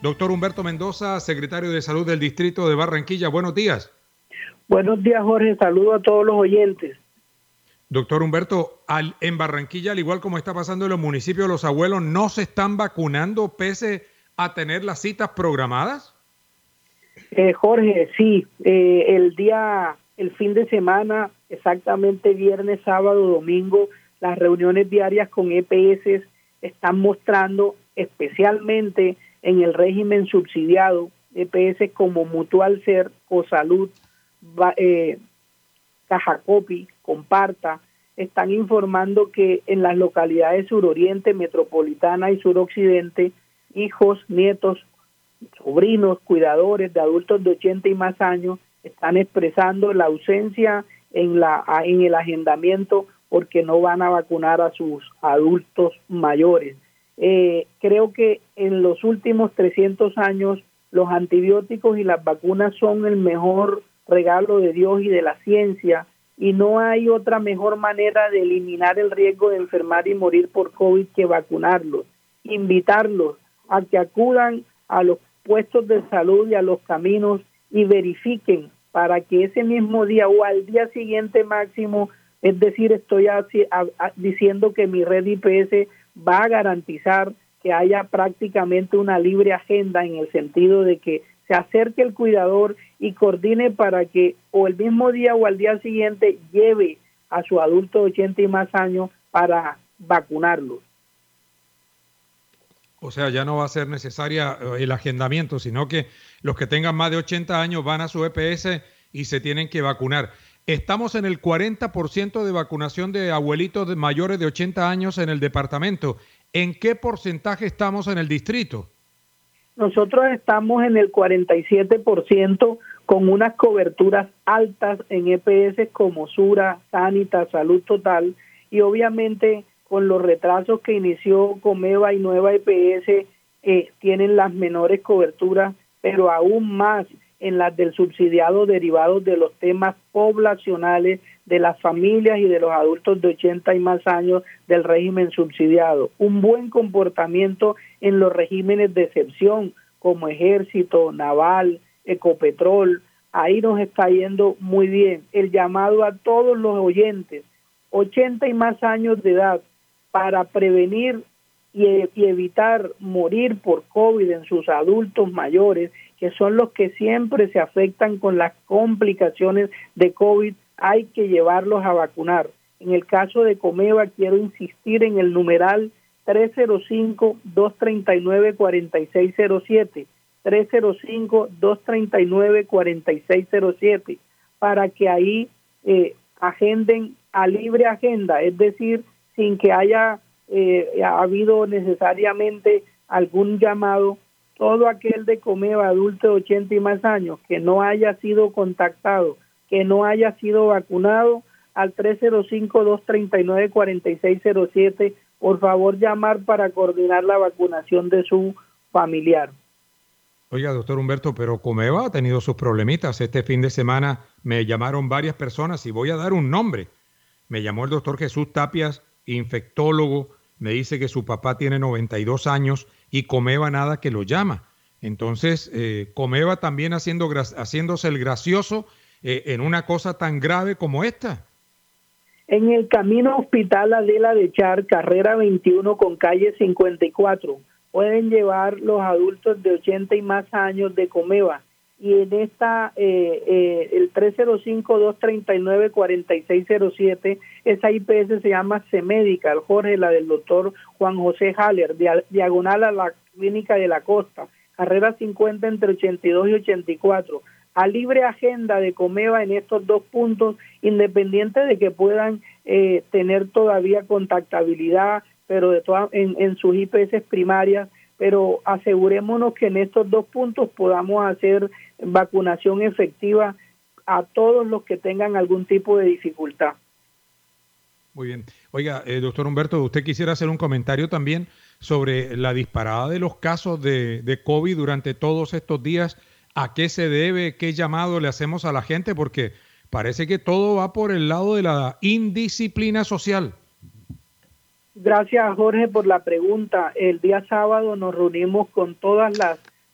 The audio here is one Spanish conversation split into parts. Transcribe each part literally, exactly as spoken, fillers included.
Doctor Humberto Mendoza, secretario de Salud del Distrito de Barranquilla. Buenos días. Buenos días, Jorge. Saludo a todos los oyentes. Doctor Humberto, al, en Barranquilla, al igual como está pasando en los municipios, los abuelos no se están vacunando pese a tener las citas programadas. Eh, Jorge, sí, eh, el día, el fin de semana, exactamente viernes, sábado, domingo, las reuniones diarias con E P S están mostrando, especialmente en el régimen subsidiado, E P S como Mutual Ser, Cosalud, eh, Cajacopi, Comparta, están informando que en las localidades suroriente, metropolitana y suroccidente, hijos, nietos, sobrinos, cuidadores de adultos de ochenta y más años están expresando la ausencia en la en el agendamiento porque no van a vacunar a sus adultos mayores. Eh, creo que en los últimos trescientos años los antibióticos y las vacunas son el mejor regalo de Dios y de la ciencia, y no hay otra mejor manera de eliminar el riesgo de enfermar y morir por COVID que vacunarlos. Invitarlos a que acudan a los puestos de salud y a los caminos y verifiquen para que ese mismo día o al día siguiente máximo, es decir, estoy así, a, a, diciendo que mi red I P S va a garantizar que haya prácticamente una libre agenda, en el sentido de que se acerque el cuidador y coordine para que o el mismo día o al día siguiente lleve a su adulto de ochenta y más años para vacunarlos. O sea, ya no va a ser necesaria el agendamiento, sino que los que tengan más de ochenta años van a su E P S y se tienen que vacunar. Estamos en el cuarenta por ciento de vacunación de abuelitos de mayores de ochenta años en el departamento. ¿En qué porcentaje estamos en el distrito? Nosotros estamos en el cuarenta y siete por ciento con unas coberturas altas en E P S como Sura, Sanitas, Salud Total, y obviamente con los retrasos que inició Comeva y Nueva E P S, eh, tienen las menores coberturas, pero aún más en las del subsidiado derivados de los temas poblacionales de las familias y de los adultos de ochenta y más años del régimen subsidiado. Un buen comportamiento en los regímenes de excepción como Ejército, Naval, Ecopetrol, ahí nos está yendo muy bien. El llamado a todos los oyentes, ochenta y más años de edad, para prevenir y, y evitar morir por COVID en sus adultos mayores, que son los que siempre se afectan con las complicaciones de COVID, hay que llevarlos a vacunar. En el caso de Comeva, quiero insistir en el numeral tres cero cinco, dos tres nueve, cuatro seis cero siete, tres cero cinco, dos tres nueve, cuatro seis cero siete, para que ahí eh, agenden a libre agenda, es decir, sin que haya eh, habido necesariamente algún llamado. Todo aquel de Comeva, adulto de ochenta y más años, que no haya sido contactado, que no haya sido vacunado, al tres cero cinco, dos tres nueve, cuatro seis cero siete, por favor llamar para coordinar la vacunación de su familiar. Oiga, doctor Humberto, pero Comeva ha tenido sus problemitas. Este fin de semana me llamaron varias personas y voy a dar un nombre. Me llamó el doctor Jesús Tapias, infectólogo, me dice que su papá tiene noventa y dos años y Comeva nada que lo llama. Entonces, eh, Comeva también haciendo, haciéndose el gracioso eh, en una cosa tan grave como esta. En el camino Hospital Adela de Char, carrera veintiuno con calle cincuenta y cuatro, pueden llevar los adultos de ochenta y más años de Comeva. Y en esta, eh, eh, el tres cero cinco, dos tres nueve, cuatro seis cero siete, esa I P S se llama C-Medical, Jorge, la del doctor Juan José Haller, diagonal a la Clínica de la Costa, carrera cincuenta entre ochenta y dos y ochenta y cuatro. A libre agenda de Comeva en estos dos puntos, independiente de que puedan eh, tener todavía contactabilidad, pero de todas en, en sus I P S primarias, pero asegurémonos que en estos dos puntos podamos hacer vacunación efectiva a todos los que tengan algún tipo de dificultad. Muy bien. Oiga, eh, doctor Humberto, ¿usted quisiera hacer un comentario también sobre la disparada de los casos de, de COVID durante todos estos días? ¿A qué se debe? ¿Qué llamado le hacemos a la gente? Porque parece que todo va por el lado de la indisciplina social. Gracias, Jorge, por la pregunta. El día sábado nos reunimos con todas las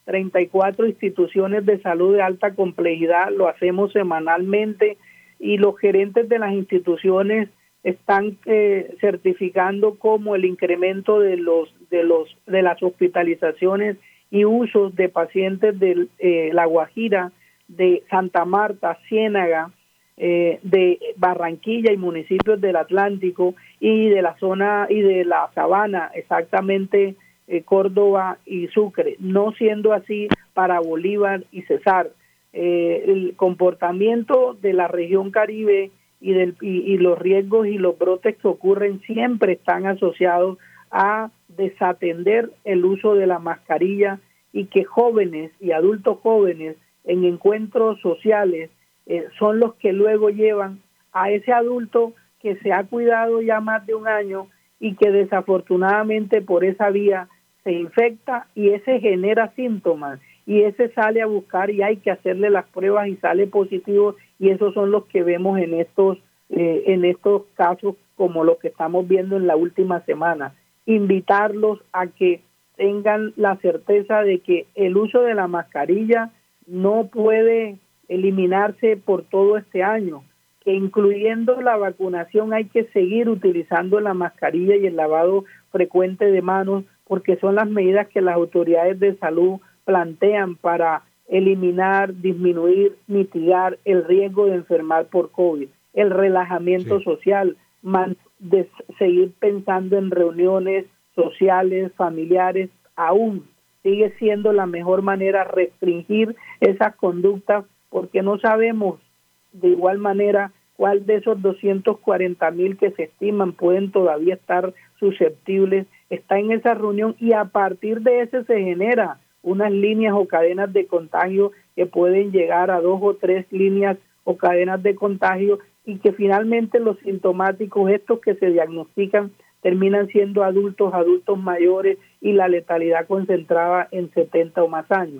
treinta y cuatro instituciones de salud de alta complejidad, lo hacemos semanalmente y los gerentes de las instituciones están eh, certificando como el incremento de los de los de las hospitalizaciones y usos de pacientes de eh, La Guajira, de Santa Marta, Ciénaga, eh, de Barranquilla y municipios del Atlántico y de la zona y de la Sabana, exactamente eh, Córdoba y Sucre, no siendo así para Bolívar y Cesar. Eh, el comportamiento de la región Caribe y, del, y, y los riesgos y los brotes que ocurren siempre están asociados a desatender el uso de la mascarilla y que jóvenes y adultos jóvenes en encuentros sociales eh, son los que luego llevan a ese adulto que se ha cuidado ya más de un año y que desafortunadamente por esa vía se infecta y ese genera síntomas y ese sale a buscar y hay que hacerle las pruebas y sale positivo y esos son los que vemos en estos eh, en estos casos como los que estamos viendo en la última semana. Invitarlos a que tengan la certeza de que el uso de la mascarilla no puede eliminarse por todo este año, que incluyendo la vacunación hay que seguir utilizando la mascarilla y el lavado frecuente de manos porque son las medidas que las autoridades de salud plantean para eliminar, disminuir, mitigar el riesgo de enfermar por COVID, el relajamiento sí. social, man, de seguir pensando en reuniones sociales, familiares, aún sigue siendo la mejor manera restringir esas conductas porque no sabemos de igual manera cuál de esos doscientos cuarenta mil que se estiman pueden todavía estar susceptibles, está en esa reunión y a partir de ese se genera unas líneas o cadenas de contagio que pueden llegar a dos o tres líneas o cadenas de contagio y que finalmente los sintomáticos, estos que se diagnostican, terminan siendo adultos, adultos mayores y la letalidad concentrada en setenta o más años.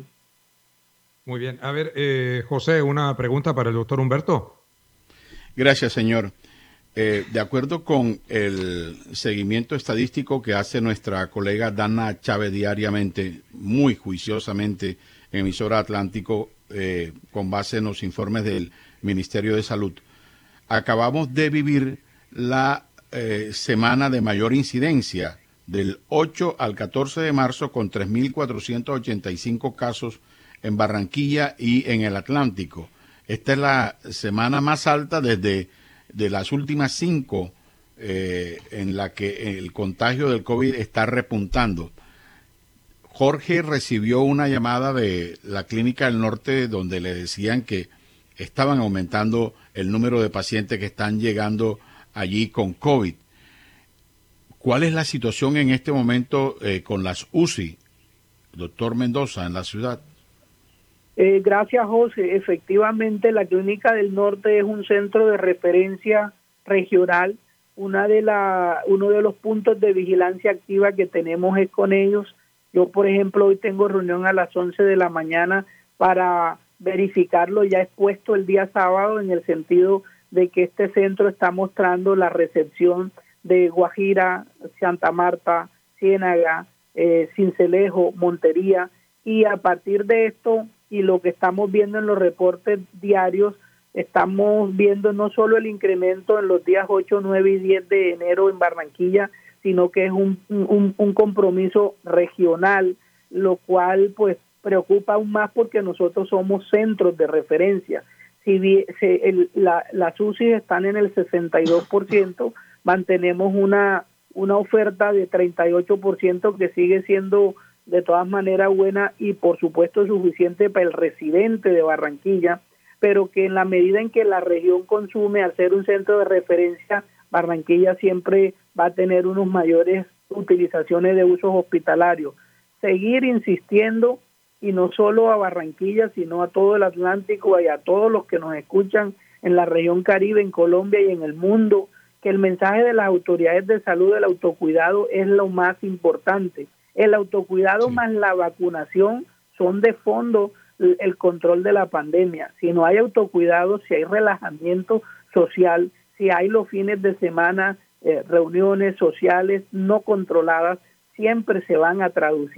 Muy bien. A ver, eh, José, una pregunta para el doctor Humberto. Gracias, señor. Eh, de acuerdo con el seguimiento estadístico que hace nuestra colega Dana Chávez diariamente, muy juiciosamente, en emisora Atlántico, eh, con base en los informes del Ministerio de Salud, acabamos de vivir la eh, semana de mayor incidencia, del ocho al catorce de marzo, con tres mil cuatrocientos ochenta y cinco casos en Barranquilla y en el Atlántico. Esta es la semana más alta desde de las últimas cinco eh, en la que el contagio del COVID está repuntando. Jorge recibió una llamada de la Clínica del Norte donde le decían que estaban aumentando el número de pacientes que están llegando allí con COVID. ¿Cuál es la situación en este momento eh, con las U C I, doctor Mendoza, en la ciudad? Eh, gracias, José. Efectivamente, la Clínica del Norte es un centro de referencia regional. Una de la, uno de los puntos de vigilancia activa que tenemos es con ellos. Yo, por ejemplo, hoy tengo reunión a las once de la mañana para verificarlo ya expuesto el día sábado, en el sentido de que este centro está mostrando la recepción de Guajira, Santa Marta, Ciénaga, eh, Sincelejo, Montería, y a partir de esto y lo que estamos viendo en los reportes diarios, estamos viendo no solo el incremento en los días ocho, nueve y diez de enero en Barranquilla, sino que es un, un, un compromiso regional, lo cual pues preocupa aún más porque nosotros somos centros de referencia. Si bien se, el, la, las U C I están en el sesenta y dos por ciento, mantenemos una, una oferta de treinta y ocho por ciento que sigue siendo de todas maneras buena y por supuesto suficiente para el residente de Barranquilla, pero que en la medida en que la región consume, al ser un centro de referencia, Barranquilla siempre va a tener unos mayores utilizaciones de usos hospitalarios. Seguir insistiendo, y no solo a Barranquilla, sino a todo el Atlántico y a todos los que nos escuchan en la región Caribe, en Colombia y en el mundo, que el mensaje de las autoridades de salud del autocuidado es lo más importante. El autocuidado sí. más la vacunación son de fondo el control de la pandemia. Si no hay autocuidado, si hay relajamiento social, si hay los fines de semana, eh, reuniones sociales no controladas, siempre se van a traducir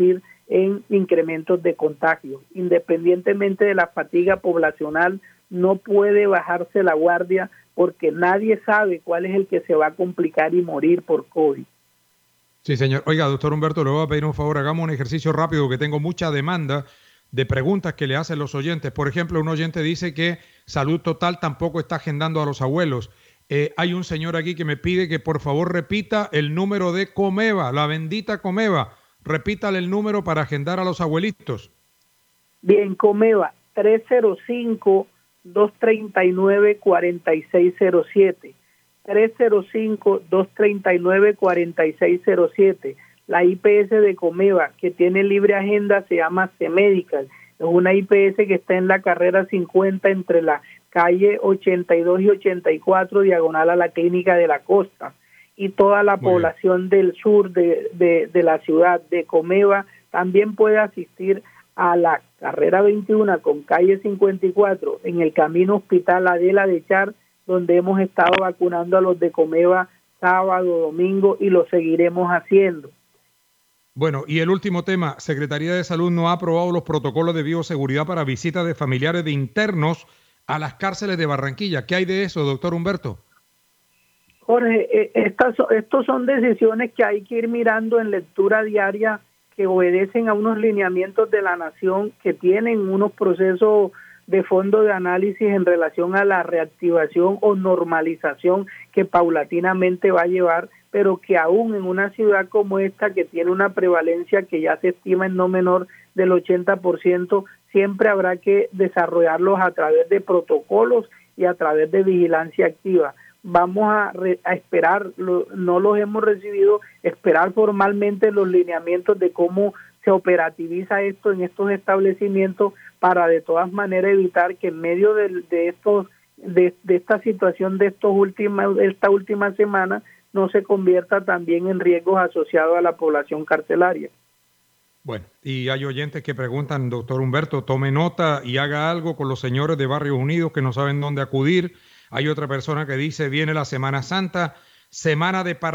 en incrementos de contagio. Independientemente de la fatiga poblacional, no puede bajarse la guardia porque nadie sabe cuál es el que se va a complicar y morir por COVID. Sí, señor. Oiga, doctor Humberto, le voy a pedir un favor, hagamos un ejercicio rápido que tengo mucha demanda de preguntas que le hacen los oyentes. Por ejemplo, un oyente dice que Salud Total tampoco está agendando a los abuelos. Eh, hay un señor aquí que me pide que por favor repita el número de Comeva, la bendita Comeva. Repítale el número para agendar a los abuelitos. Bien, Comeva, tres cero cinco, dos tres nueve, cuatro seis cero siete. tres cero cinco, dos tres nueve, cuatro seis cero siete. La I P S de Comeva, que tiene libre agenda, se llama C-Medical. Es una I P S que está en la carrera cincuenta entre la calle ochenta y dos y ochenta y cuatro, diagonal a la Clínica de la Costa. Y toda la Muy población bien. del sur de, de, de la ciudad de Comeva también puede asistir a la carrera veintiuno con calle cincuenta y cuatro en el camino Hospital Adela de Char, donde hemos estado vacunando a los de Comeva sábado, domingo y lo seguiremos haciendo. Bueno, y el último tema, Secretaría de Salud no ha aprobado los protocolos de bioseguridad para visitas de familiares de internos a las cárceles de Barranquilla. ¿Qué hay de eso, doctor Humberto? Jorge, estas, estos son decisiones que hay que ir mirando en lectura diaria, que obedecen a unos lineamientos de la nación, que tienen unos procesos de fondo de análisis en relación a la reactivación o normalización que paulatinamente va a llevar, pero que aún en una ciudad como esta, que tiene una prevalencia que ya se estima en no menor del ochenta por ciento, siempre habrá que desarrollarlos a través de protocolos y a través de vigilancia activa. Vamos a, re, a esperar, lo, no los hemos recibido, esperar formalmente los lineamientos de cómo se operativiza esto en estos establecimientos para de todas maneras evitar que en medio de, de estos de, de esta situación de estos últimas de esta última semana no se convierta también en riesgos asociados a la población carcelaria. Bueno, y hay oyentes que preguntan, doctor Humberto, tome nota y haga algo con los señores de Barrios Unidos que no saben dónde acudir. Hay otra persona que dice, viene la Semana Santa, semana de par